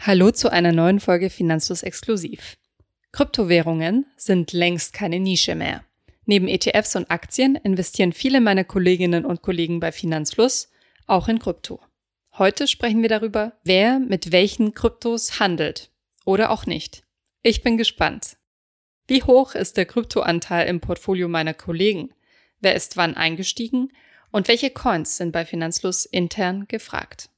Hallo zu einer neuen Folge Finanzfluss Exklusiv. Kryptowährungen sind längst keine Nische mehr. Neben ETFs und Aktien investieren viele meiner Kolleginnen und Kollegen bei Finanzfluss auch in Krypto. Heute sprechen wir darüber, wer mit welchen Kryptos handelt oder auch nicht. Ich bin gespannt. Wie hoch ist der Kryptoanteil im Portfolio meiner Kollegen? Wer ist wann eingestiegen? Und welche Coins sind bei Finanzfluss intern gefragt?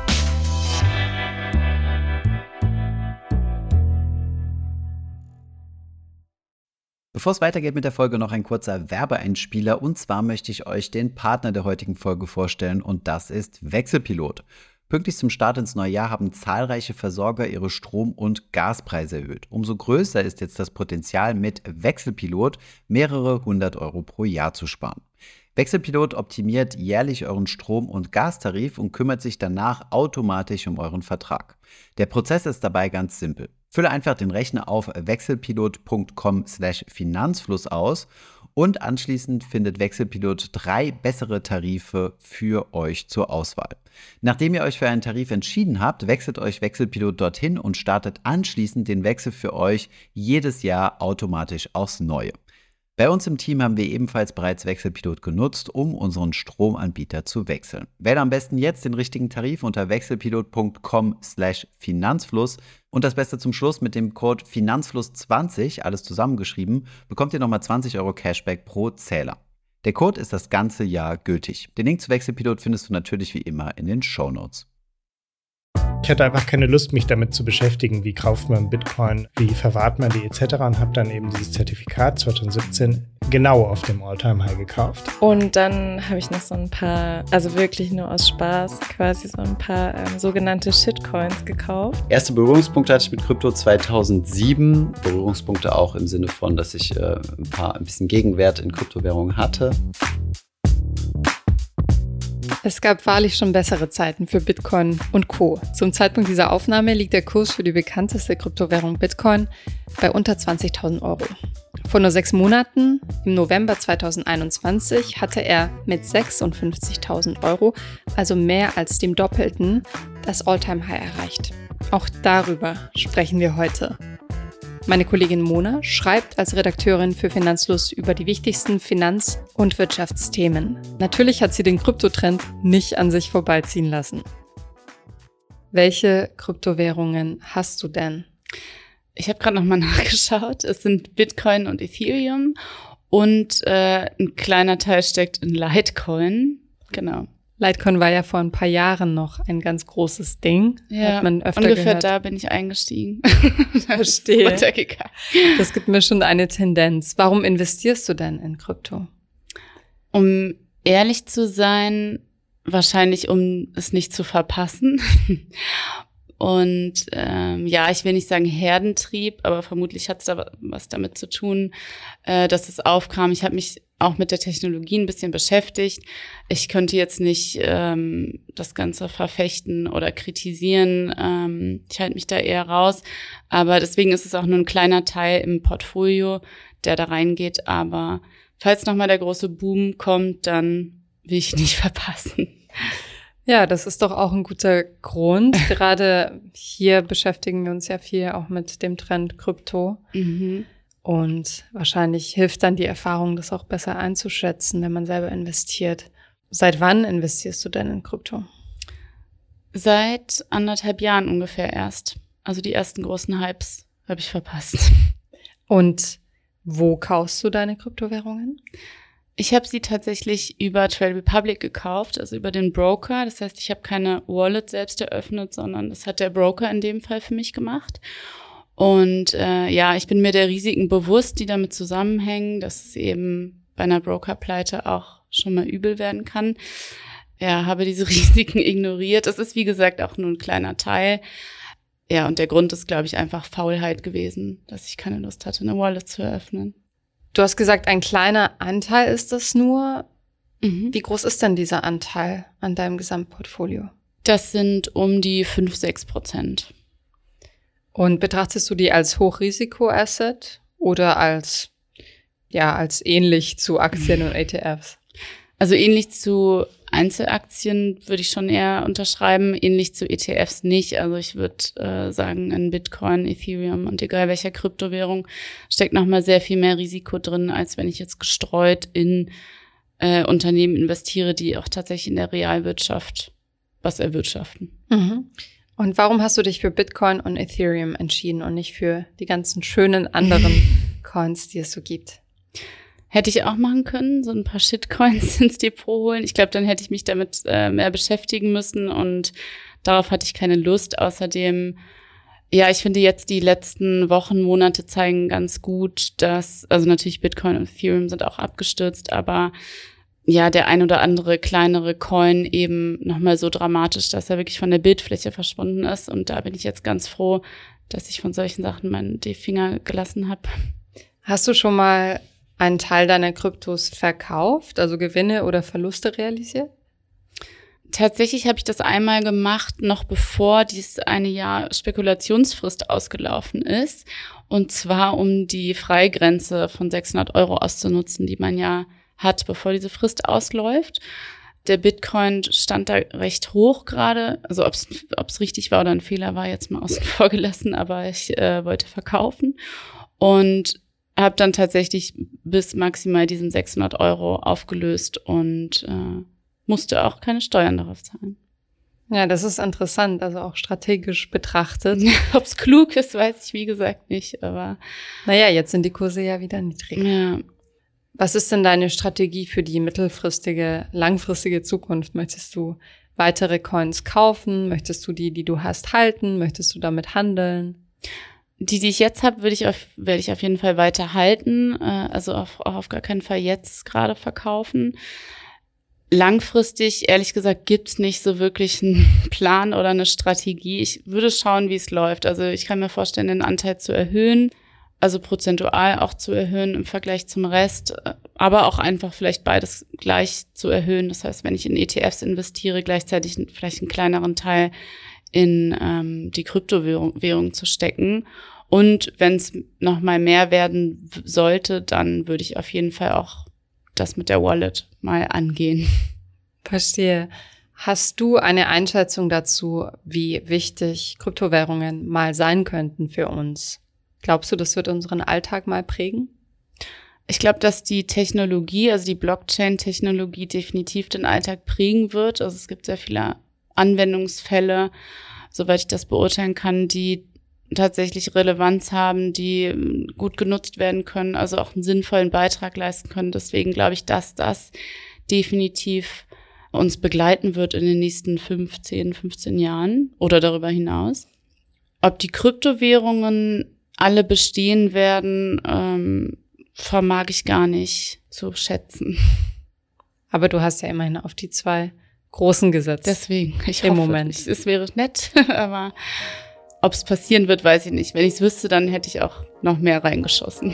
Bevor es weitergeht mit der Folge, noch ein kurzer Werbeeinspieler. Und zwar möchte ich euch den Partner der heutigen Folge vorstellen und das ist Wechselpilot. Pünktlich zum Start ins neue Jahr haben zahlreiche Versorger ihre Strom- und Gaspreise erhöht. Umso größer ist jetzt das Potenzial, mit Wechselpilot mehrere 100 Euro pro Jahr zu sparen. Wechselpilot optimiert jährlich euren Strom- und Gastarif und kümmert sich danach automatisch um euren Vertrag. Der Prozess ist dabei ganz simpel. Fülle einfach den Rechner auf wechselpilot.com/Finanzfluss aus und anschließend findet Wechselpilot 3 bessere Tarife für euch zur Auswahl. Nachdem ihr euch für einen Tarif entschieden habt, wechselt euch Wechselpilot dorthin und startet anschließend den Wechsel für euch jedes Jahr automatisch aufs Neue. Bei uns im Team haben wir ebenfalls bereits Wechselpilot genutzt, um unseren Stromanbieter zu wechseln. Wähle am besten jetzt den richtigen Tarif unter wechselpilot.com/Finanzfluss und das Beste zum Schluss: mit dem Code Finanzfluss20, alles zusammengeschrieben, bekommt ihr nochmal 20 Euro Cashback pro Zähler. Der Code ist das ganze Jahr gültig. Den Link zu Wechselpilot findest du natürlich wie immer in den Shownotes. Ich hatte einfach keine Lust, mich damit zu beschäftigen, wie kauft man Bitcoin, wie verwahrt man die etc. und habe dann eben dieses Zertifikat 2017 genau auf dem All-Time-High gekauft. Und dann habe ich noch so ein paar, also wirklich nur aus Spaß, quasi so ein paar sogenannte Shitcoins gekauft. Erste Berührungspunkte hatte ich mit Krypto 2007. Berührungspunkte auch im Sinne von, dass ich ein bisschen Gegenwert in Kryptowährungen hatte. Es gab wahrlich schon bessere Zeiten für Bitcoin und Co. Zum Zeitpunkt dieser Aufnahme liegt der Kurs für die bekannteste Kryptowährung Bitcoin bei unter 20.000 Euro. Vor nur 6 Monaten, im November 2021, hatte er mit 56.000 Euro, also mehr als dem Doppelten, das All-Time-High erreicht. Auch darüber sprechen wir heute. Meine Kollegin Mona schreibt als Redakteurin für Finanzfluss über die wichtigsten Finanz- und Wirtschaftsthemen. Natürlich hat sie den Kryptotrend nicht an sich vorbeiziehen lassen. Welche Kryptowährungen hast du denn? Ich habe gerade nochmal nachgeschaut. Es sind Bitcoin und Ethereum und ein kleiner Teil steckt in Litecoin. Genau. Litecoin war ja vor ein paar Jahren noch ein ganz großes Ding. Ja, hat man öfter ungefähr gehört. Da bin ich eingestiegen. Verstehe. Das gibt mir schon eine Tendenz. Warum investierst du denn in Krypto? Um ehrlich zu sein, wahrscheinlich um es nicht zu verpassen. Und ich will nicht sagen Herdentrieb, aber vermutlich hat es da was damit zu tun, dass es aufkam. Ich habe mich auch mit der Technologie ein bisschen beschäftigt. Ich könnte jetzt nicht das Ganze verfechten oder kritisieren. Ich halte mich da eher raus. Aber deswegen ist es auch nur ein kleiner Teil im Portfolio, der da reingeht. Aber falls nochmal der große Boom kommt, dann will ich nicht verpassen. Ja, das ist doch auch ein guter Grund. Gerade hier beschäftigen wir uns ja viel auch mit dem Trend Krypto. Mhm. Und wahrscheinlich hilft dann die Erfahrung, das auch besser einzuschätzen, wenn man selber investiert. Seit wann investierst du denn in Krypto? Seit 1,5 Jahren ungefähr erst. Also die ersten großen Hypes habe ich verpasst. Und wo kaufst du deine Kryptowährungen? Ich habe sie tatsächlich über Trade Republic gekauft, also über den Broker. Das heißt, ich habe keine Wallet selbst eröffnet, sondern das hat der Broker in dem Fall für mich gemacht. Und ich bin mir der Risiken bewusst, die damit zusammenhängen, dass es eben bei einer Brokerpleite auch schon mal übel werden kann. Ja, habe diese Risiken ignoriert. Das ist, wie gesagt, auch nur ein kleiner Teil. Ja, und der Grund ist, glaube ich, einfach Faulheit gewesen, dass ich keine Lust hatte, eine Wallet zu eröffnen. Du hast gesagt, ein kleiner Anteil ist das nur. Mhm. Wie groß ist denn dieser Anteil an deinem Gesamtportfolio? Das sind um die 5-6%. Und betrachtest du die als Hochrisiko-Asset oder als ähnlich zu Aktien und ETFs? Also ähnlich zu Einzelaktien würde ich schon eher unterschreiben, ähnlich zu ETFs nicht. Also ich würde sagen, in Bitcoin, Ethereum und egal welcher Kryptowährung steckt nochmal sehr viel mehr Risiko drin, als wenn ich jetzt gestreut in Unternehmen investiere, die auch tatsächlich in der Realwirtschaft was erwirtschaften. Mhm. Und warum hast du dich für Bitcoin und Ethereum entschieden und nicht für die ganzen schönen anderen Coins, die es so gibt? Hätte ich auch machen können, so ein paar Shitcoins ins Depot holen. Ich glaube, dann hätte ich mich damit mehr beschäftigen müssen und darauf hatte ich keine Lust. Außerdem, ja, ich finde jetzt die letzten Wochen, Monate zeigen ganz gut, dass, also natürlich Bitcoin und Ethereum sind auch abgestürzt, aber ja, der ein oder andere kleinere Coin eben nochmal so dramatisch, dass er wirklich von der Bildfläche verschwunden ist. Und da bin ich jetzt ganz froh, dass ich von solchen Sachen die Finger gelassen habe. Hast du schon mal einen Teil deiner Kryptos verkauft, also Gewinne oder Verluste realisiert? Tatsächlich habe ich das einmal gemacht, noch bevor dieses eine Jahr Spekulationsfrist ausgelaufen ist. Und zwar, um die Freigrenze von 600 € auszunutzen, die man ja hat, bevor diese Frist ausläuft. Der Bitcoin stand da recht hoch gerade. Also ob es richtig war oder ein Fehler war, jetzt mal außen vor gelassen, aber ich wollte verkaufen. Und habe dann tatsächlich bis maximal diesen 600 € aufgelöst und musste auch keine Steuern darauf zahlen. Ja, das ist interessant, also auch strategisch betrachtet. Ob es klug ist, weiß ich wie gesagt nicht, aber naja, jetzt sind die Kurse ja wieder niedrig. ja. Was ist denn deine Strategie für die mittelfristige, langfristige Zukunft? Möchtest du weitere Coins kaufen? Möchtest du die du hast, halten? Möchtest du damit handeln? Die ich jetzt habe, werde ich auf jeden Fall weiter halten. Also auf gar keinen Fall jetzt gerade verkaufen. Langfristig, ehrlich gesagt, gibt's nicht so wirklich einen Plan oder eine Strategie. Ich würde schauen, wie es läuft. Also ich kann mir vorstellen, den Anteil zu erhöhen, also prozentual auch zu erhöhen im Vergleich zum Rest, aber auch einfach vielleicht beides gleich zu erhöhen. Das heißt, wenn ich in ETFs investiere, gleichzeitig vielleicht einen kleineren Teil in die Kryptowährung zu stecken. Und wenn es noch mal mehr werden sollte, dann würde ich auf jeden Fall auch das mit der Wallet mal angehen. Verstehe. Hast du eine Einschätzung dazu, wie wichtig Kryptowährungen mal sein könnten für uns? Glaubst du, das wird unseren Alltag mal prägen? Ich glaube, dass die Technologie, also die Blockchain-Technologie definitiv den Alltag prägen wird. Also es gibt sehr viele Anwendungsfälle, soweit ich das beurteilen kann, die tatsächlich Relevanz haben, die gut genutzt werden können, also auch einen sinnvollen Beitrag leisten können. Deswegen glaube ich, dass das definitiv uns begleiten wird in den nächsten 15 Jahren oder darüber hinaus. Ob die Kryptowährungen alle bestehen werden, vermag ich gar nicht zu schätzen. Aber du hast ja immerhin auf die 2 großen gesetzt. Deswegen, ich im hoffe, Moment. Es wäre nett, aber ob es passieren wird, weiß ich nicht. Wenn ich es wüsste, dann hätte ich auch noch mehr reingeschossen.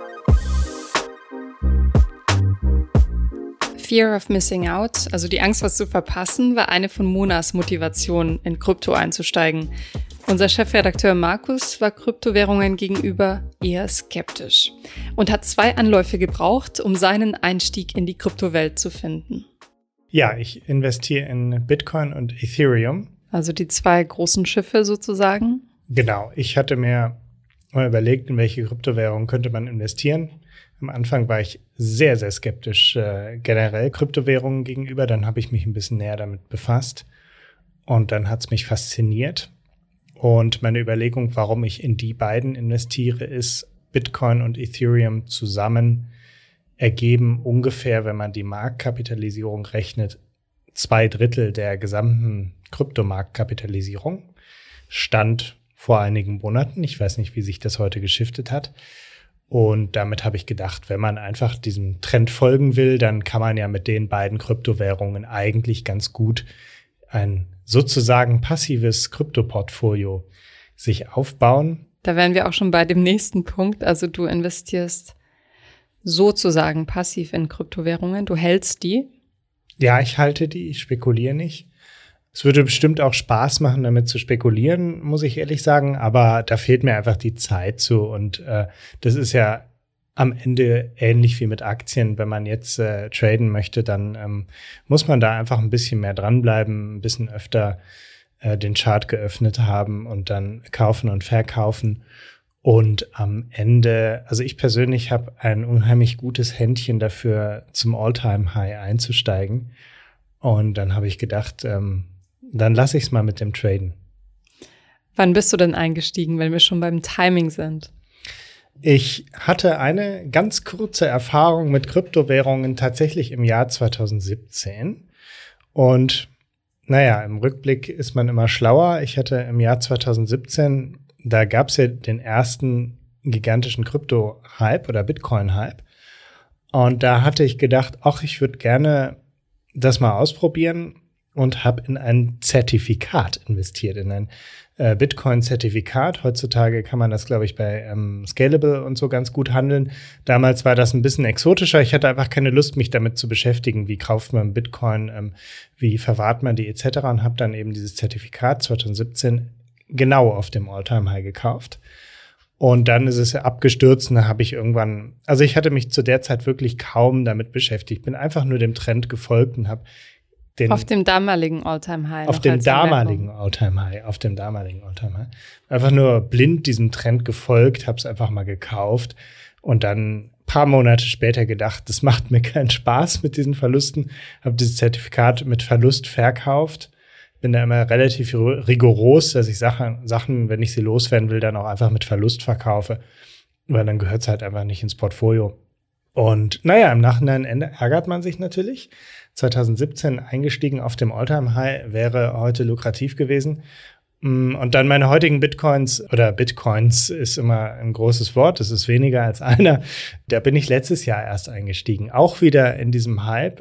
Fear of Missing Out, also die Angst, was zu verpassen, war eine von Monas Motivationen, in Krypto einzusteigen. Unser Chefredakteur Markus war Kryptowährungen gegenüber eher skeptisch und hat 2 Anläufe gebraucht, um seinen Einstieg in die Kryptowelt zu finden. Ja, ich investiere in Bitcoin und Ethereum. Also die 2 großen Schiffe sozusagen. Genau, ich hatte mir mal überlegt, in welche Kryptowährung könnte man investieren. Am Anfang war ich sehr, sehr skeptisch generell Kryptowährungen gegenüber. Dann habe ich mich ein bisschen näher damit befasst und dann hat es mich fasziniert. Und meine Überlegung, warum ich in die beiden investiere, ist, Bitcoin und Ethereum zusammen ergeben ungefähr, wenn man die Marktkapitalisierung rechnet, 2/3 der gesamten Kryptomarktkapitalisierung. Stand vor einigen Monaten. Ich weiß nicht, wie sich das heute geschiftet hat. Und damit habe ich gedacht, wenn man einfach diesem Trend folgen will, dann kann man ja mit den beiden Kryptowährungen eigentlich ganz gut ein sozusagen passives Kryptoportfolio sich aufbauen. Da wären wir auch schon bei dem nächsten Punkt. Also du investierst sozusagen passiv in Kryptowährungen. Du hältst die. Ja, ich halte die, ich spekuliere nicht. Es würde bestimmt auch Spaß machen, damit zu spekulieren, muss ich ehrlich sagen, aber da fehlt mir einfach die Zeit zu und das ist ja am Ende ähnlich wie mit Aktien. Wenn man jetzt traden möchte, dann muss man da einfach ein bisschen mehr dranbleiben, ein bisschen öfter den Chart geöffnet haben und dann kaufen und verkaufen. Und am Ende, also ich persönlich habe ein unheimlich gutes Händchen dafür, zum All-Time-High einzusteigen. Und dann habe ich gedacht, dann lasse ich es mal mit dem Traden. Wann bist du denn eingestiegen, wenn wir schon beim Timing sind? Ich hatte eine ganz kurze Erfahrung mit Kryptowährungen tatsächlich im Jahr 2017. Und naja, im Rückblick ist man immer schlauer. Ich hatte im Jahr 2017, da gab es ja den ersten gigantischen Krypto-Hype oder Bitcoin-Hype. Und da hatte ich gedacht, ach, ich würde gerne das mal ausprobieren und habe in ein Zertifikat investiert, in ein Bitcoin-Zertifikat. Heutzutage kann man das, glaube ich, bei Scalable und so ganz gut handeln. Damals war das ein bisschen exotischer. Ich hatte einfach keine Lust, mich damit zu beschäftigen. Wie kauft man Bitcoin, wie verwahrt man die etc. und habe dann eben dieses Zertifikat 2017 genau auf dem All-Time-High gekauft. Und dann ist es ja abgestürzt und da habe ich irgendwann, also ich hatte mich zu der Zeit wirklich kaum damit beschäftigt. Bin einfach nur dem Trend gefolgt und habe auf dem damaligen All-Time-High. Auf dem damaligen All-Time-High. Einfach nur blind diesem Trend gefolgt, habe es einfach mal gekauft und dann ein paar Monate später gedacht, das macht mir keinen Spaß mit diesen Verlusten. Habe dieses Zertifikat mit Verlust verkauft. Bin da immer relativ rigoros, dass ich Sachen, wenn ich sie loswerden will, dann auch einfach mit Verlust verkaufe. Weil dann gehört es halt einfach nicht ins Portfolio. Und naja, im Nachhinein ärgert man sich natürlich. 2017 eingestiegen auf dem All-Time-High wäre heute lukrativ gewesen. Und dann meine heutigen Bitcoins ist immer ein großes Wort, das ist weniger als einer. Da bin ich letztes Jahr erst eingestiegen, auch wieder in diesem Hype.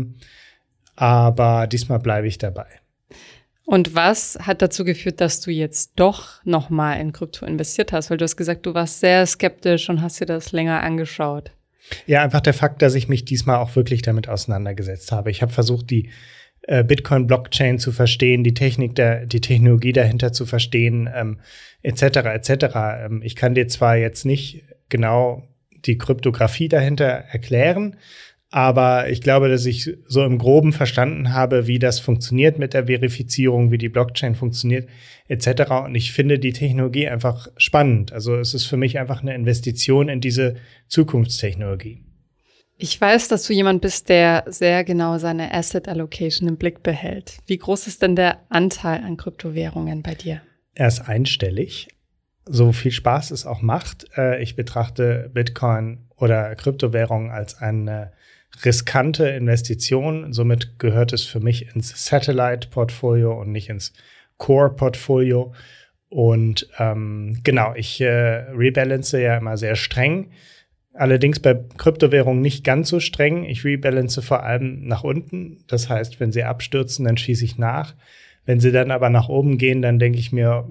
Aber diesmal bleibe ich dabei. Und was hat dazu geführt, dass du jetzt doch nochmal in Krypto investiert hast? Weil du hast gesagt, du warst sehr skeptisch und hast dir das länger angeschaut. Ja, einfach der Fakt, dass ich mich diesmal auch wirklich damit auseinandergesetzt habe. Ich habe versucht, die Bitcoin-Blockchain zu verstehen, die Technologie dahinter zu verstehen, etc. Ich kann dir zwar jetzt nicht genau die Kryptographie dahinter erklären, aber ich glaube, dass ich so im Groben verstanden habe, wie das funktioniert mit der Verifizierung, wie die Blockchain funktioniert, etc. Und ich finde die Technologie einfach spannend. Also es ist für mich einfach eine Investition in diese Zukunftstechnologie. Ich weiß, dass du jemand bist, der sehr genau seine Asset Allocation im Blick behält. Wie groß ist denn der Anteil an Kryptowährungen bei dir? Er ist einstellig. So viel Spaß es auch macht. Ich betrachte Bitcoin oder Kryptowährungen als eine riskante Investition. Somit gehört es für mich ins Satellite-Portfolio und nicht ins Core-Portfolio. Und genau, ich rebalance ja immer sehr streng. Allerdings bei Kryptowährungen nicht ganz so streng. Ich rebalance vor allem nach unten. Das heißt, wenn sie abstürzen, dann schieße ich nach. Wenn sie dann aber nach oben gehen, dann denke ich mir,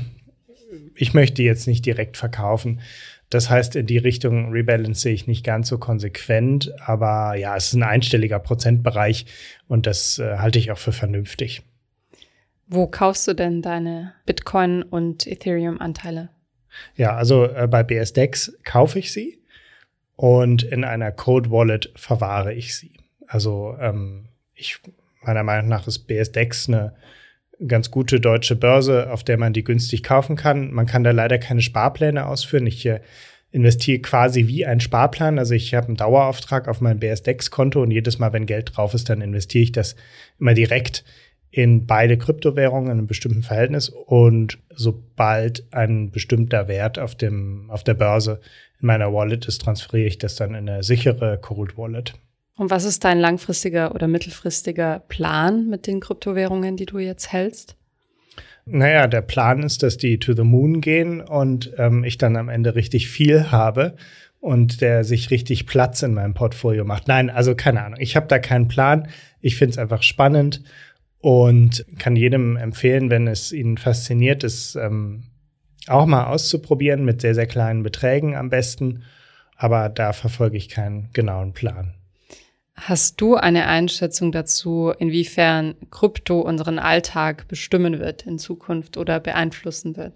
ich möchte jetzt nicht direkt verkaufen. Das heißt, in die Richtung rebalance ich nicht ganz so konsequent. Aber ja, es ist ein einstelliger Prozentbereich und das halte ich auch für vernünftig. Wo kaufst du denn deine Bitcoin- und Ethereum-Anteile? Ja, also bei BSDEX kaufe ich sie. Und in einer Cold Wallet verwahre ich sie. Also meiner Meinung nach ist BSDEX eine ganz gute deutsche Börse, auf der man die günstig kaufen kann. Man kann da leider keine Sparpläne ausführen. Ich investiere quasi wie ein Sparplan. Also ich habe einen Dauerauftrag auf mein BSDEX-Konto und jedes Mal, wenn Geld drauf ist, dann investiere ich das immer direkt in beide Kryptowährungen in einem bestimmten Verhältnis. Und sobald ein bestimmter Wert auf der Börse in meiner Wallet ist, transferiere ich das dann in eine sichere Cold Wallet. Und was ist dein langfristiger oder mittelfristiger Plan mit den Kryptowährungen, die du jetzt hältst? Naja, der Plan ist, dass die to the moon gehen und ich dann am Ende richtig viel habe und der sich richtig Platz in meinem Portfolio macht. Nein, also keine Ahnung. Ich habe da keinen Plan. Ich finde es einfach spannend und kann jedem empfehlen, wenn es ihn fasziniert, es auch mal auszuprobieren mit sehr, sehr kleinen Beträgen am besten. Aber da verfolge ich keinen genauen Plan. Hast du eine Einschätzung dazu, inwiefern Krypto unseren Alltag bestimmen wird in Zukunft oder beeinflussen wird?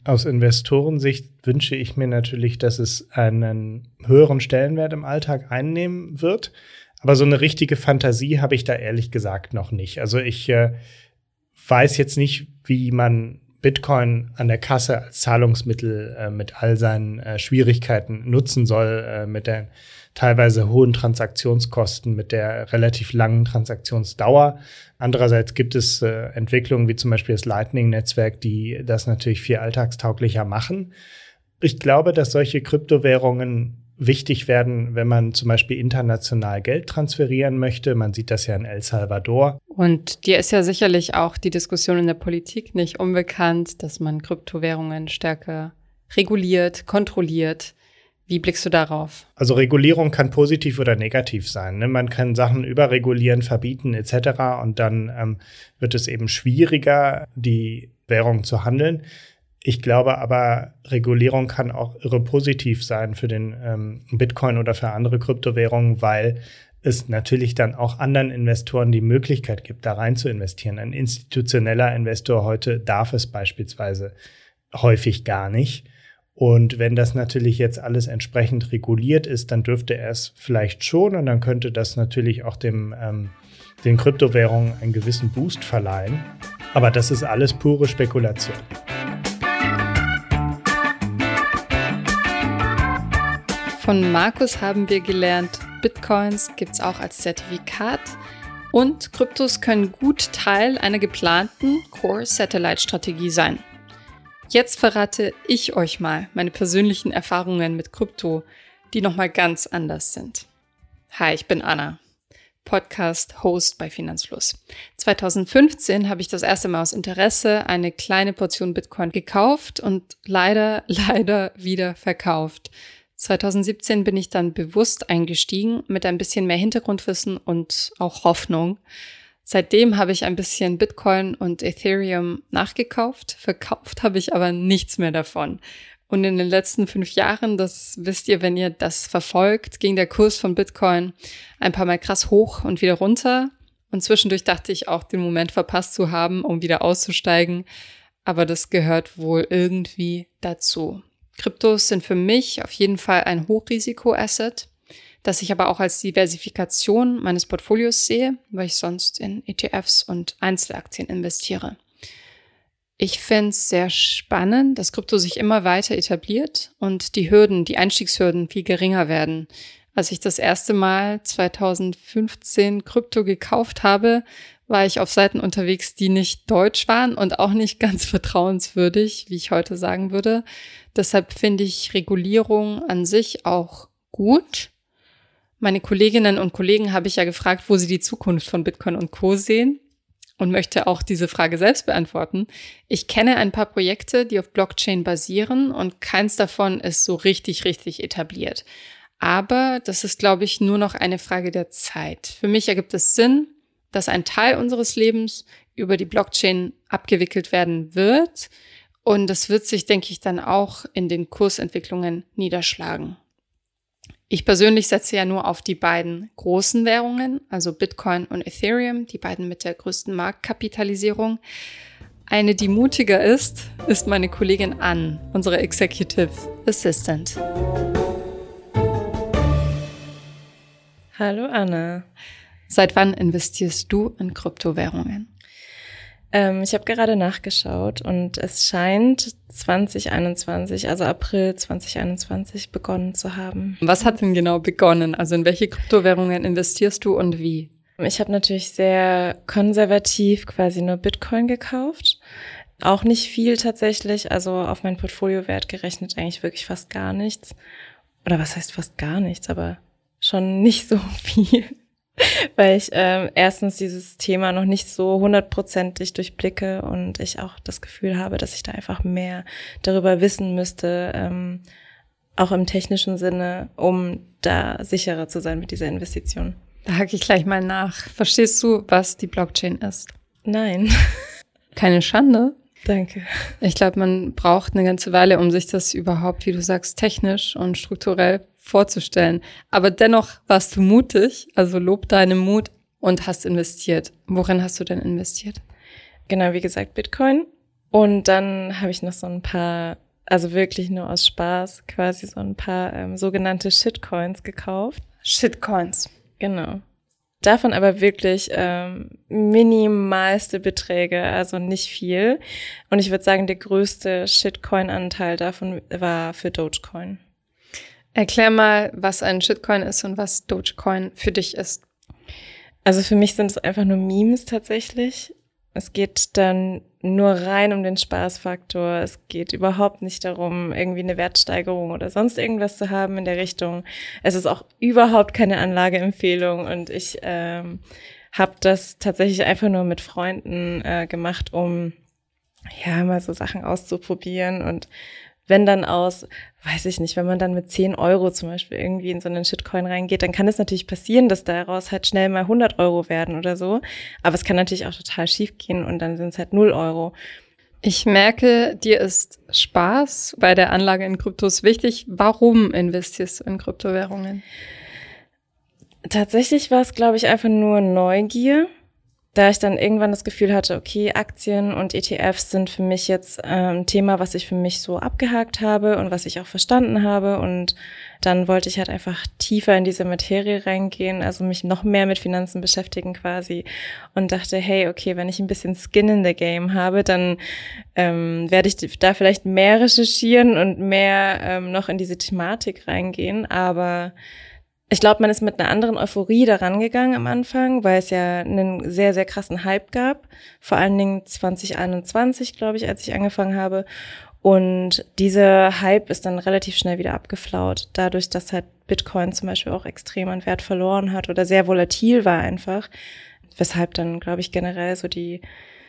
Aus Investorensicht wünsche ich mir natürlich, dass es einen höheren Stellenwert im Alltag einnehmen wird. Aber so eine richtige Fantasie habe ich da ehrlich gesagt noch nicht. Also ich weiß jetzt nicht, wie man Bitcoin an der Kasse als Zahlungsmittel mit all seinen Schwierigkeiten nutzen soll, mit den teilweise hohen Transaktionskosten, mit der relativ langen Transaktionsdauer. Andererseits gibt es Entwicklungen wie zum Beispiel das Lightning-Netzwerk, die das natürlich viel alltagstauglicher machen. Ich glaube, dass solche Kryptowährungen wichtig werden, wenn man zum Beispiel international Geld transferieren möchte. Man sieht das ja in El Salvador. Und dir ist ja sicherlich auch die Diskussion in der Politik nicht unbekannt, dass man Kryptowährungen stärker reguliert, kontrolliert. Wie blickst du darauf? Also Regulierung kann positiv oder negativ sein. Ne? Man kann Sachen überregulieren, verbieten etc. Und dann wird es eben schwieriger, die Währung zu handeln. Ich glaube aber, Regulierung kann auch irre positiv sein für den Bitcoin oder für andere Kryptowährungen, weil es natürlich dann auch anderen Investoren die Möglichkeit gibt, da rein zu investieren. Ein institutioneller Investor heute darf es beispielsweise häufig gar nicht. Und wenn das natürlich jetzt alles entsprechend reguliert ist, dann dürfte er es vielleicht schon und dann könnte das natürlich auch den Kryptowährungen einen gewissen Boost verleihen. Aber das ist alles pure Spekulation. Von Markus haben wir gelernt, Bitcoins gibt es auch als Zertifikat und Kryptos können gut Teil einer geplanten Core-Satellite-Strategie sein. Jetzt verrate ich euch mal meine persönlichen Erfahrungen mit Krypto, die nochmal ganz anders sind. Hi, ich bin Anna, Podcast-Host bei Finanzfluss. 2015 habe ich das erste Mal aus Interesse eine kleine Portion Bitcoin gekauft und leider wieder verkauft. 2017 bin ich dann bewusst eingestiegen mit ein bisschen mehr Hintergrundwissen und auch Hoffnung. Seitdem habe ich ein bisschen Bitcoin und Ethereum nachgekauft. Verkauft habe ich aber nichts mehr davon. Und in den letzten 5 Jahren, das wisst ihr, wenn ihr das verfolgt, ging der Kurs von Bitcoin ein paar Mal krass hoch und wieder runter. Und zwischendurch dachte ich auch, den Moment verpasst zu haben, um wieder auszusteigen. Aber das gehört wohl irgendwie dazu. Kryptos sind für mich auf jeden Fall ein Hochrisiko-Asset, das ich aber auch als Diversifikation meines Portfolios sehe, weil ich sonst in ETFs und Einzelaktien investiere. Ich finde es sehr spannend, dass Krypto sich immer weiter etabliert und die Einstiegshürden viel geringer werden. Als ich das erste Mal 2015 Krypto gekauft habe, war ich auf Seiten unterwegs, die nicht deutsch waren und auch nicht ganz vertrauenswürdig, wie ich heute sagen würde. Deshalb finde ich Regulierung an sich auch gut. Meine Kolleginnen und Kollegen habe ich ja gefragt, wo sie die Zukunft von Bitcoin und Co. sehen und möchte auch diese Frage selbst beantworten. Ich kenne ein paar Projekte, die auf Blockchain basieren und keins davon ist so richtig etabliert. Aber das ist, glaube ich, nur noch eine Frage der Zeit. Für mich ergibt es Sinn, dass ein Teil unseres Lebens über die Blockchain abgewickelt werden wird und das wird sich, denke ich, dann auch in den Kursentwicklungen niederschlagen. Ich persönlich setze ja nur auf die beiden großen Währungen, also Bitcoin und Ethereum, die beiden mit der größten Marktkapitalisierung. Eine, die mutiger ist meine Kollegin Ann, unsere Executive Assistant. Hallo Anna. Seit wann investierst du in Kryptowährungen? Ich habe gerade nachgeschaut und es scheint 2021, also April 2021 begonnen zu haben. Was hat denn genau begonnen? Also in welche Kryptowährungen investierst du und wie? Ich habe natürlich sehr konservativ quasi nur Bitcoin gekauft. Auch nicht viel tatsächlich, also auf meinen Portfoliowert gerechnet eigentlich wirklich fast gar nichts. Oder was heißt fast gar nichts, aber schon nicht so viel. Weil ich erstens dieses Thema noch nicht so 100%ig durchblicke und ich auch das Gefühl habe, dass ich da einfach mehr darüber wissen müsste, auch im technischen Sinne, um da sicherer zu sein mit dieser Investition. Da hake ich gleich mal nach. Verstehst du, was die Blockchain ist? Nein. Keine Schande. Danke. Ich glaube, man braucht eine ganze Weile, um sich das überhaupt, wie du sagst, technisch und strukturell vorzustellen. Aber dennoch warst du mutig, also Lob deinem Mut und hast investiert. Worin hast du denn investiert? Genau, wie gesagt, Bitcoin. Und dann habe ich noch so ein paar, also wirklich nur aus Spaß, quasi so ein paar sogenannte Shitcoins gekauft. Shitcoins. Genau. Davon aber wirklich minimalste Beträge, also nicht viel. Und ich würde sagen, der größte Shitcoin-Anteil davon war für Dogecoin. Erklär mal, was ein Shitcoin ist und was Dogecoin für dich ist. Also für mich sind es einfach nur Memes tatsächlich. Es geht dann nur rein um den Spaßfaktor. Es geht überhaupt nicht darum, irgendwie eine Wertsteigerung oder sonst irgendwas zu haben in der Richtung. Es ist auch überhaupt keine Anlageempfehlung und ich habe das tatsächlich einfach nur mit Freunden gemacht, um ja mal so Sachen auszuprobieren. Und wenn dann weiß ich nicht, wenn man dann mit 10 Euro zum Beispiel irgendwie in so einen Shitcoin reingeht, dann kann es natürlich passieren, dass daraus halt schnell mal 100 Euro werden oder so. Aber es kann natürlich auch total schief gehen und dann sind es halt 0 Euro. Ich merke, dir ist Spaß bei der Anlage in Kryptos wichtig. Warum investierst du in Kryptowährungen? Tatsächlich war es, glaube ich, einfach nur Neugier. Da ich dann irgendwann das Gefühl hatte, okay, Aktien und ETFs sind für mich jetzt ein Thema, was ich für mich so abgehakt habe und was ich auch verstanden habe. Und dann wollte ich halt einfach tiefer in diese Materie reingehen, also mich noch mehr mit Finanzen beschäftigen quasi. Und dachte, hey, okay, wenn ich ein bisschen Skin in the Game habe, dann werde ich da vielleicht mehr recherchieren und mehr noch in diese Thematik reingehen. Aber ich glaube, man ist mit einer anderen Euphorie daran gegangen am Anfang, weil es ja einen sehr, sehr krassen Hype gab. Vor allen Dingen 2021, glaube ich, als ich angefangen habe. Und dieser Hype ist dann relativ schnell wieder abgeflaut, dadurch, dass halt Bitcoin zum Beispiel auch extrem an Wert verloren hat oder sehr volatil war einfach. Weshalb dann, glaube ich, generell so die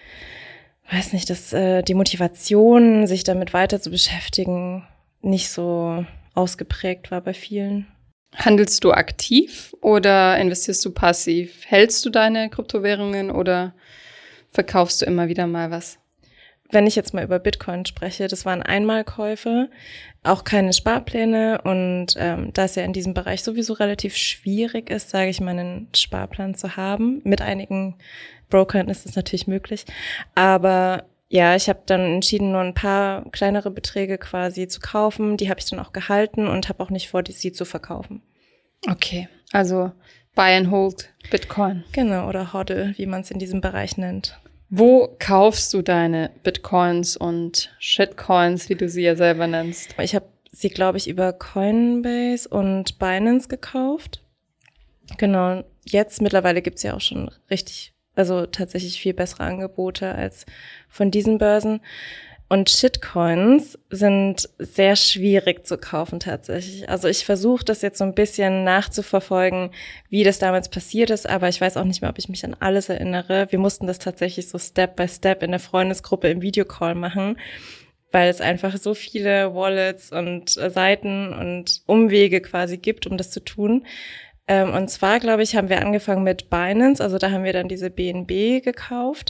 Motivation, sich damit weiter zu beschäftigen, nicht so ausgeprägt war bei vielen. Handelst du aktiv oder investierst du passiv? Hältst du deine Kryptowährungen oder verkaufst du immer wieder mal was? Wenn ich jetzt mal über Bitcoin spreche, das waren Einmalkäufe, auch keine Sparpläne und da es ja in diesem Bereich sowieso relativ schwierig ist, sage ich mal, einen Sparplan zu haben. Mit einigen Brokern ist das natürlich möglich, aber ja, ich habe dann entschieden, nur ein paar kleinere Beträge quasi zu kaufen. Die habe ich dann auch gehalten und habe auch nicht vor, sie zu verkaufen. Okay, also Buy and Hold Bitcoin. Genau, oder HODL, wie man es in diesem Bereich nennt. Wo kaufst du deine Bitcoins und Shitcoins, wie du sie ja selber nennst? Ich habe sie, glaube ich, über Coinbase und Binance gekauft. Genau, jetzt mittlerweile gibt's ja auch schon tatsächlich viel bessere Angebote als von diesen Börsen. Und Shitcoins sind sehr schwierig zu kaufen tatsächlich. Also ich versuche das jetzt so ein bisschen nachzuverfolgen, wie das damals passiert ist, aber ich weiß auch nicht mehr, ob ich mich an alles erinnere. Wir mussten das tatsächlich so Step by Step in der Freundesgruppe im Videocall machen, weil es einfach so viele Wallets und Seiten und Umwege quasi gibt, um das zu tun. Und zwar, glaube ich, haben wir angefangen mit Binance, also da haben wir dann diese BNB gekauft,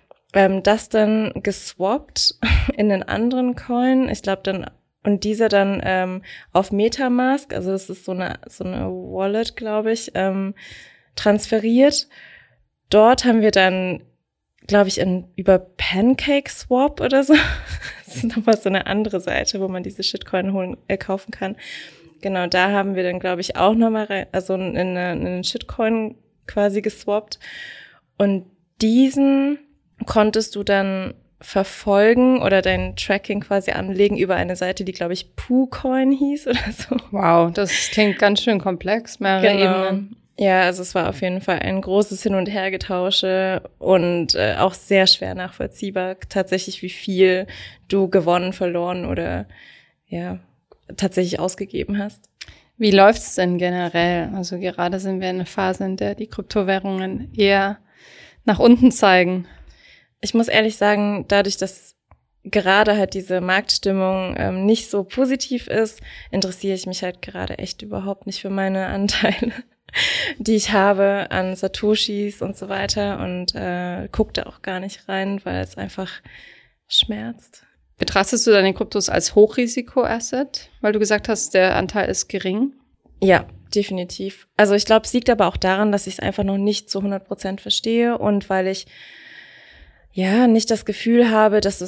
das dann geswappt in einen anderen Coin, ich glaube dann, und dieser dann auf MetaMask, also das ist so eine Wallet, glaube ich, transferiert. Dort haben wir dann, glaube ich, über PancakeSwap oder so, das ist nochmal so eine andere Seite, wo man diese Shitcoin kaufen kann. Genau, da haben wir dann, glaube ich, auch nochmal in einen Shitcoin quasi geswappt. Und diesen konntest du dann verfolgen oder dein Tracking quasi anlegen über eine Seite, die, glaube ich, PooCoin hieß oder so. Wow, das klingt ganz schön komplex, mehrere Ebenen. Ja, also es war auf jeden Fall ein großes Hin- und Hergetausche und auch sehr schwer nachvollziehbar, tatsächlich, wie viel du gewonnen, verloren oder ja tatsächlich ausgegeben hast. Wie läuft's denn generell? Also gerade sind wir in einer Phase, in der die Kryptowährungen eher nach unten zeigen. Ich muss ehrlich sagen, dadurch, dass gerade halt diese Marktstimmung nicht so positiv ist, interessiere ich mich halt gerade echt überhaupt nicht für meine Anteile, die ich habe an Satoshis und so weiter und gucke da auch gar nicht rein, weil es einfach schmerzt. Betrachtest du deine Kryptos als Hochrisiko-Asset, weil du gesagt hast, der Anteil ist gering? Ja, definitiv. Also ich glaube, es liegt aber auch daran, dass ich es einfach noch nicht zu 100% verstehe und weil ich ja nicht das Gefühl habe, dass es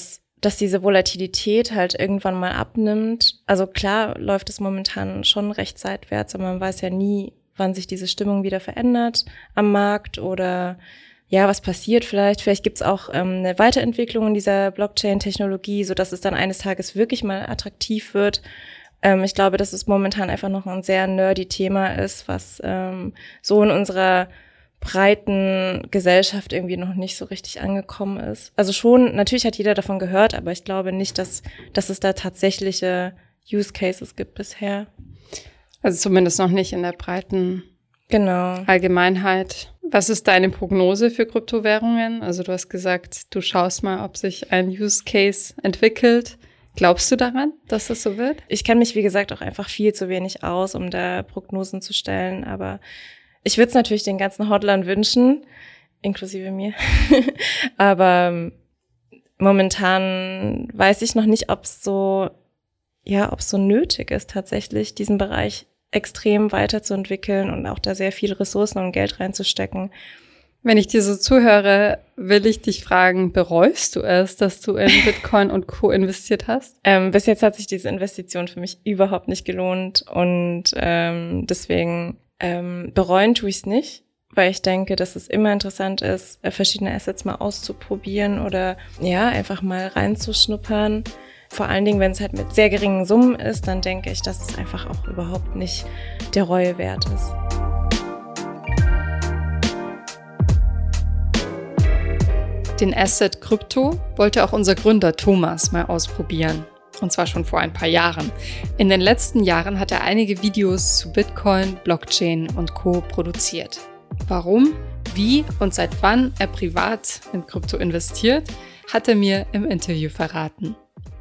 dass diese Volatilität halt irgendwann mal abnimmt. Also klar läuft es momentan schon recht seitwärts, aber man weiß ja nie, wann sich diese Stimmung wieder verändert am Markt oder ja, was passiert vielleicht. Vielleicht gibt es auch eine Weiterentwicklung in dieser Blockchain-Technologie, sodass es dann eines Tages wirklich mal attraktiv wird. Ich glaube, dass es momentan einfach noch ein sehr nerdy Thema ist, was so in unserer breiten Gesellschaft irgendwie noch nicht so richtig angekommen ist. Also schon, natürlich hat jeder davon gehört, aber ich glaube nicht, dass es da tatsächliche Use Cases gibt bisher. Also zumindest noch nicht in der breiten Genau. Allgemeinheit. Was ist deine Prognose für Kryptowährungen? Also du hast gesagt, du schaust mal, ob sich ein Use Case entwickelt. Glaubst du daran, dass das so wird? Ich kenne mich, wie gesagt, auch einfach viel zu wenig aus, um da Prognosen zu stellen, aber ich würde es natürlich den ganzen Hodlern wünschen, inklusive mir. Aber momentan weiß ich noch nicht, ob es so nötig ist, tatsächlich diesen Bereich extrem weiterzuentwickeln und auch da sehr viele Ressourcen und Geld reinzustecken. Wenn ich dir so zuhöre, will ich dich fragen, bereust du es, dass du in Bitcoin und Co. investiert hast? Bis jetzt hat sich diese Investition für mich überhaupt nicht gelohnt und deswegen bereuen tue ich es nicht, weil ich denke, dass es immer interessant ist, verschiedene Assets mal auszuprobieren oder ja, einfach mal reinzuschnuppern. Vor allen Dingen, wenn es halt mit sehr geringen Summen ist, dann denke ich, dass es einfach auch überhaupt nicht der Reue wert ist. Den Asset Krypto wollte auch unser Gründer Thomas mal ausprobieren. Und zwar schon vor ein paar Jahren. In den letzten Jahren hat er einige Videos zu Bitcoin, Blockchain und Co. produziert. Warum, wie und seit wann er privat in Krypto investiert, hat er mir im Interview verraten.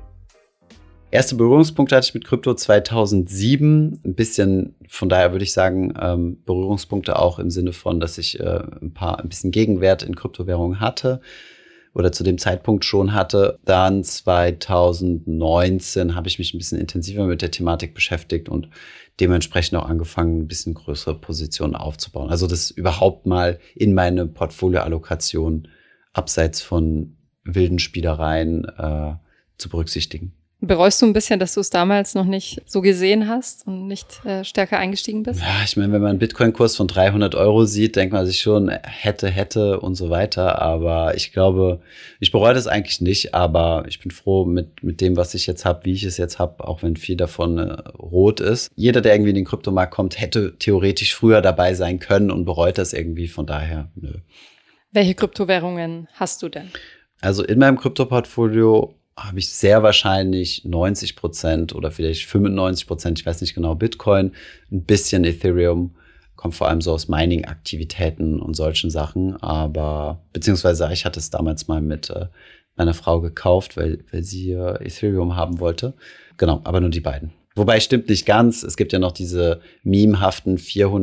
Erste Berührungspunkte hatte ich mit Krypto 2007. Ein bisschen, von daher würde ich sagen, Berührungspunkte auch im Sinne von, dass ich ein bisschen Gegenwert in Kryptowährungen hatte oder zu dem Zeitpunkt schon hatte. Dann 2019 habe ich mich ein bisschen intensiver mit der Thematik beschäftigt und dementsprechend auch angefangen, ein bisschen größere Positionen aufzubauen. Also das überhaupt mal in meine Portfolioallokation abseits von wilden Spielereien zu berücksichtigen. Bereust du ein bisschen, dass du es damals noch nicht so gesehen hast und nicht stärker eingestiegen bist? Ja, ich meine, wenn man einen Bitcoin-Kurs von 300 € sieht, denkt man sich schon, hätte und so weiter. Aber ich glaube, ich bereue das eigentlich nicht. Aber ich bin froh mit dem, was ich jetzt habe, wie ich es jetzt habe, auch wenn viel davon rot ist. Jeder, der irgendwie in den Kryptomarkt kommt, hätte theoretisch früher dabei sein können und bereut das irgendwie. Von daher, nö. Welche Kryptowährungen hast du denn? Also in meinem Kryptoportfolio habe ich sehr wahrscheinlich 90% oder vielleicht 95%, ich weiß nicht genau, Bitcoin, ein bisschen Ethereum, kommt vor allem so aus Mining-Aktivitäten und solchen Sachen, aber beziehungsweise ich hatte es damals mal mit meiner Frau gekauft, weil sie Ethereum haben wollte. Genau, aber nur die beiden. Wobei stimmt nicht ganz, es gibt ja noch diese memehaften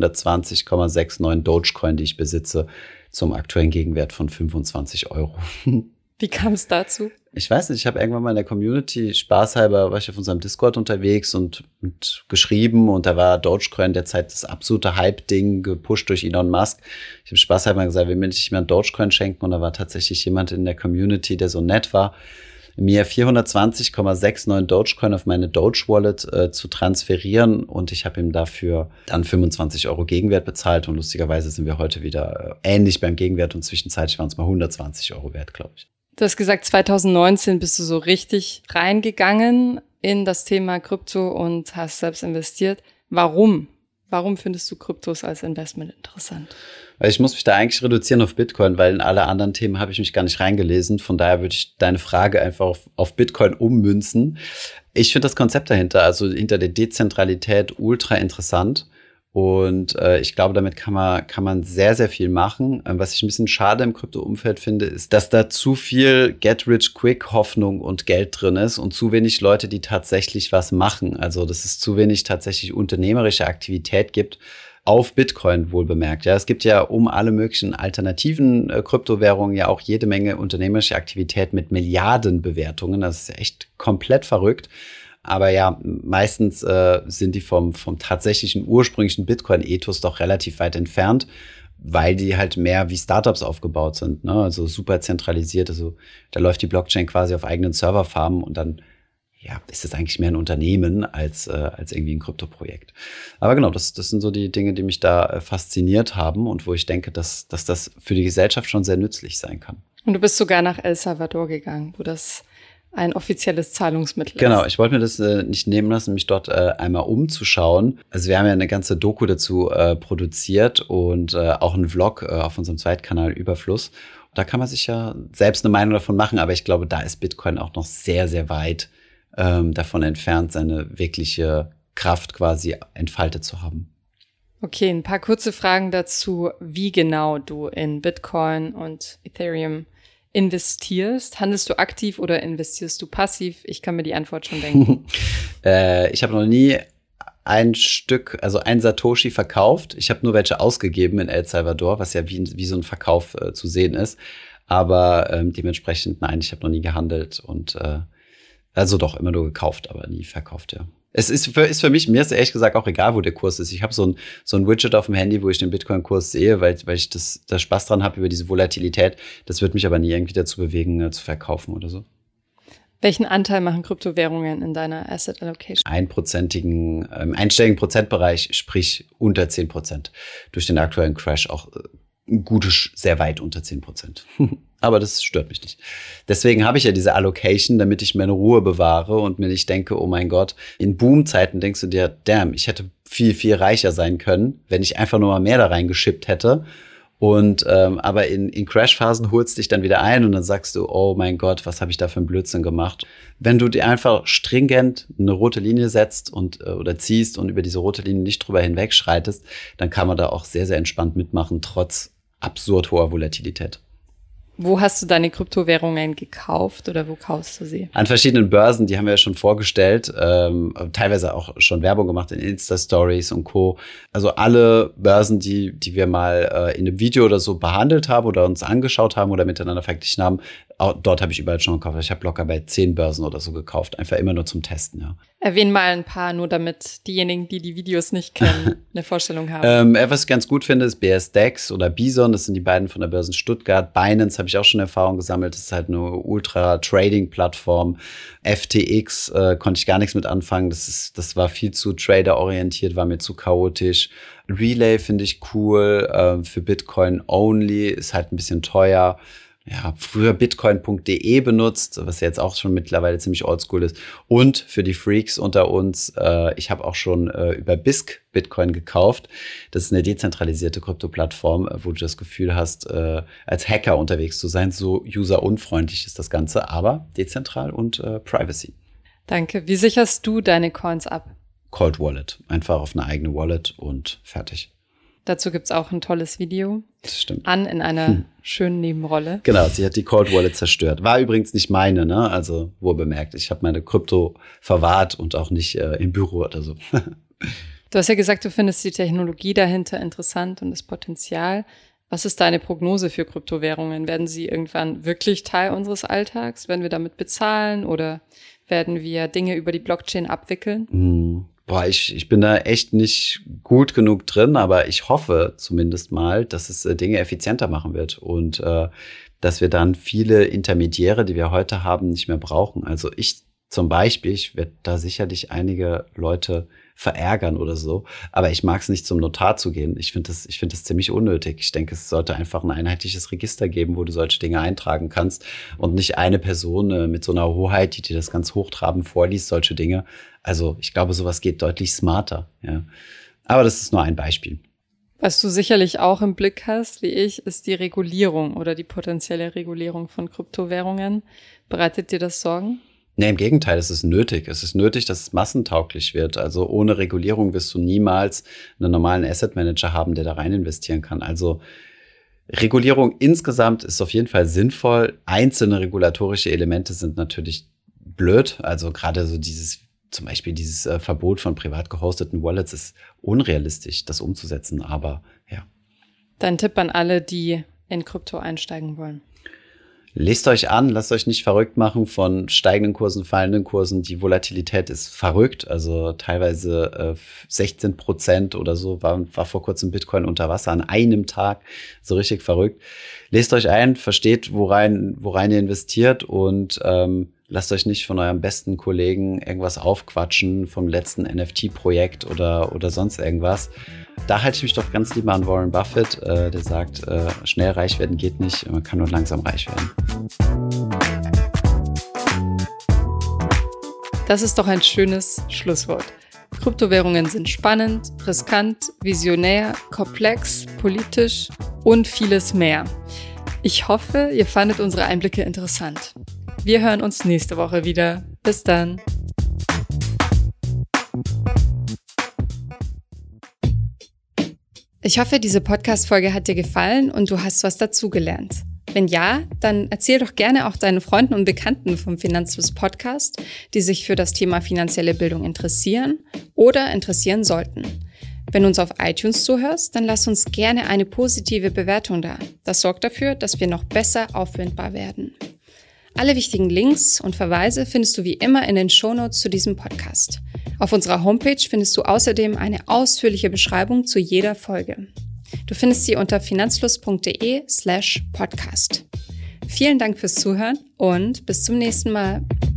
420,69 Dogecoin, die ich besitze, zum aktuellen Gegenwert von 25 €. Wie kam es dazu? Ich weiß nicht, ich habe irgendwann mal in der Community spaßhalber, war ich auf unserem Discord unterwegs und geschrieben und da war Dogecoin derzeit das absolute Hype-Ding, gepusht durch Elon Musk. Ich habe spaßhalber gesagt, will mir nicht mehr einen Dogecoin schenken und da war tatsächlich jemand in der Community, der so nett war, mir 420,69 Dogecoin auf meine Doge-Wallet zu transferieren und ich habe ihm dafür dann 25 € Gegenwert bezahlt und lustigerweise sind wir heute wieder ähnlich beim Gegenwert und zwischenzeitlich waren es mal 120 € wert, glaube ich. Du hast gesagt, 2019 bist du so richtig reingegangen in das Thema Krypto und hast selbst investiert. Warum? Warum findest du Kryptos als Investment interessant? Weil ich muss mich da eigentlich reduzieren auf Bitcoin, weil in alle anderen Themen habe ich mich gar nicht reingelesen. Von daher würde ich deine Frage einfach auf Bitcoin ummünzen. Ich finde das Konzept dahinter, also hinter der Dezentralität, ultra interessant. Und ich glaube, damit kann man sehr, sehr viel machen. Was ich ein bisschen schade im Krypto-Umfeld finde, ist, dass da zu viel Get-Rich-Quick-Hoffnung und Geld drin ist und zu wenig Leute, die tatsächlich was machen. Also, dass es zu wenig tatsächlich unternehmerische Aktivität gibt, auf Bitcoin wohl bemerkt. Ja, es gibt ja um alle möglichen alternativen Kryptowährungen ja auch jede Menge unternehmerische Aktivität mit Milliardenbewertungen. Das ist echt komplett verrückt. Aber ja, meistens sind die vom tatsächlichen ursprünglichen Bitcoin-Ethos doch relativ weit entfernt. weil die halt mehr wie Startups aufgebaut sind, ne? Also super zentralisiert. Also da läuft die Blockchain quasi auf eigenen Serverfarmen und dann ist es eigentlich mehr ein Unternehmen als irgendwie ein Kryptoprojekt. Aber genau, das sind so die Dinge, die mich da fasziniert haben und wo ich denke, dass das für die Gesellschaft schon sehr nützlich sein kann. Und du bist sogar nach El Salvador gegangen, wo das ein offizielles Zahlungsmittel ist. Genau, ich wollte mir das nicht nehmen lassen, mich dort einmal umzuschauen. Also wir haben ja eine ganze Doku dazu produziert und auch einen Vlog auf unserem Zweitkanal Überfluss. Da kann man sich ja selbst eine Meinung davon machen, aber ich glaube, da ist Bitcoin auch noch sehr, sehr weit davon entfernt, seine wirkliche Kraft quasi entfaltet zu haben. Okay, ein paar kurze Fragen dazu, wie genau du in Bitcoin und Ethereum investierst. Handelst du aktiv oder investierst du passiv? Ich kann mir die Antwort schon denken. Ich habe noch nie ein Satoshi verkauft. Ich habe nur welche ausgegeben in El Salvador, was ja wie so ein Verkauf zu sehen ist. Aber dementsprechend, nein, ich habe noch nie gehandelt und also doch immer nur gekauft, aber nie verkauft, ja. Es ist für mich, mir ist ehrlich gesagt auch egal, wo der Kurs ist. Ich habe so ein Widget auf dem Handy, wo ich den Bitcoin-Kurs sehe, weil ich da Spaß dran habe über diese Volatilität. Das wird mich aber nie irgendwie dazu bewegen, zu verkaufen oder so. Welchen Anteil machen Kryptowährungen in deiner Asset Allocation? Im einstelligen Prozentbereich, sprich unter 10%. Durch den aktuellen Crash auch sehr weit unter 10%. Aber das stört mich nicht. Deswegen habe ich ja diese Allocation, damit ich meine Ruhe bewahre und mir nicht denke, oh mein Gott, in Boomzeiten denkst du dir, damn, ich hätte viel, viel reicher sein können, wenn ich einfach nur mal mehr da reingeschippt hätte. Und aber in Crashphasen holst dich dann wieder ein und dann sagst du, oh mein Gott, was habe ich da für einen Blödsinn gemacht? Wenn du dir einfach stringent eine rote Linie setzt oder ziehst und über diese rote Linie nicht drüber hinwegschreitest, dann kann man da auch sehr, sehr entspannt mitmachen, trotz absurd hoher Volatilität. Wo hast du deine Kryptowährungen gekauft oder wo kaufst du sie? An verschiedenen Börsen, die haben wir ja schon vorgestellt, teilweise auch schon Werbung gemacht in Insta-Stories und Co. Also alle Börsen, die wir mal in einem Video oder so behandelt haben oder uns angeschaut haben oder miteinander verglichen haben, dort habe ich überall schon gekauft. Ich habe locker bei 10 Börsen oder so gekauft, einfach immer nur zum Testen, ja. Erwähnen mal ein paar, nur damit diejenigen, die die Videos nicht kennen, eine Vorstellung haben. Was ich ganz gut finde, ist BSDEX oder Bison. Das sind die beiden von der Börse Stuttgart. Binance habe ich auch schon Erfahrung gesammelt. Das ist halt eine Ultra-Trading-Plattform. FTX konnte ich gar nichts mit anfangen. Das war viel zu trader-orientiert, war mir zu chaotisch. Relay finde ich cool. Für Bitcoin only ist halt ein bisschen teuer. Ja, früher bitcoin.de benutzt, was jetzt auch schon mittlerweile ziemlich oldschool ist. Und für die Freaks unter uns, ich habe auch schon über BISC Bitcoin gekauft. Das ist eine dezentralisierte Krypto-Plattform, wo du das Gefühl hast, als Hacker unterwegs zu sein. So userunfreundlich ist das Ganze, aber dezentral und Privacy. Danke. Wie sicherst du deine Coins ab? Cold Wallet. Einfach auf eine eigene Wallet und fertig. Dazu gibt's auch ein tolles Video. Das stimmt. An in einer schönen Nebenrolle. Genau, sie hat die Cold Wallet zerstört. War übrigens nicht meine, ne? Also wohl bemerkt. Ich habe meine Krypto verwahrt und auch nicht im Büro oder so. Du hast ja gesagt, du findest die Technologie dahinter interessant und das Potenzial. Was ist deine Prognose für Kryptowährungen? Werden sie irgendwann wirklich Teil unseres Alltags? Werden wir damit bezahlen oder werden wir Dinge über die Blockchain abwickeln? Boah, ich bin da echt nicht gut genug drin, aber ich hoffe zumindest mal, dass es Dinge effizienter machen wird und dass wir dann viele Intermediäre, die wir heute haben, nicht mehr brauchen. Also ich zum Beispiel, ich werde da sicherlich einige Leute verärgern oder so, aber ich mag es nicht, zum Notar zu gehen. Ich finde das ziemlich unnötig. Ich denke, es sollte einfach ein einheitliches Register geben, wo du solche Dinge eintragen kannst und nicht eine Person mit so einer Hoheit, die dir das ganz hochtrabend vorliest, solche Dinge. Also ich glaube, sowas geht deutlich smarter. Ja. Aber das ist nur ein Beispiel. Was du sicherlich auch im Blick hast, wie ich, ist die Regulierung oder die potenzielle Regulierung von Kryptowährungen. Bereitet dir das Sorgen? Nee, im Gegenteil, es ist nötig. Es ist nötig, dass es massentauglich wird. Also ohne Regulierung wirst du niemals einen normalen Asset Manager haben, der da rein investieren kann. Also Regulierung insgesamt ist auf jeden Fall sinnvoll. Einzelne regulatorische Elemente sind natürlich blöd. Also gerade so zum Beispiel dieses Verbot von privat gehosteten Wallets ist unrealistisch, das umzusetzen. Aber ja. Dein Tipp an alle, die in Krypto einsteigen wollen? Lest euch an, lasst euch nicht verrückt machen von steigenden Kursen, fallenden Kursen. Die Volatilität ist verrückt, also teilweise 16% oder so war vor kurzem Bitcoin unter Wasser an einem Tag, so richtig verrückt. Lest euch ein, versteht, worein ihr investiert und lasst euch nicht von eurem besten Kollegen irgendwas aufquatschen vom letzten NFT-Projekt oder sonst irgendwas. Da halte ich mich doch ganz lieber an Warren Buffett, der sagt, schnell reich werden geht nicht, man kann nur langsam reich werden. Das ist doch ein schönes Schlusswort. Kryptowährungen sind spannend, riskant, visionär, komplex, politisch und vieles mehr. Ich hoffe, ihr fandet unsere Einblicke interessant. Wir hören uns nächste Woche wieder. Bis dann. Ich hoffe, diese Podcast-Folge hat dir gefallen und du hast was dazugelernt. Wenn ja, dann erzähl doch gerne auch deinen Freunden und Bekannten vom Finanzfluss Podcast, die sich für das Thema finanzielle Bildung interessieren oder interessieren sollten. Wenn du uns auf iTunes zuhörst, dann lass uns gerne eine positive Bewertung da. Das sorgt dafür, dass wir noch besser auffindbar werden. Alle wichtigen Links und Verweise findest du wie immer in den Shownotes zu diesem Podcast. Auf unserer Homepage findest du außerdem eine ausführliche Beschreibung zu jeder Folge. Du findest sie unter finanzfluss.de/podcast. Vielen Dank fürs Zuhören und bis zum nächsten Mal.